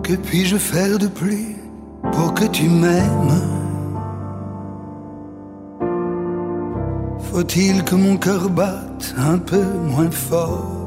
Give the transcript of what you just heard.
Que puis-je faire de plus pour que tu m'aimes? Faut-il que mon cœur batte un peu moins fort?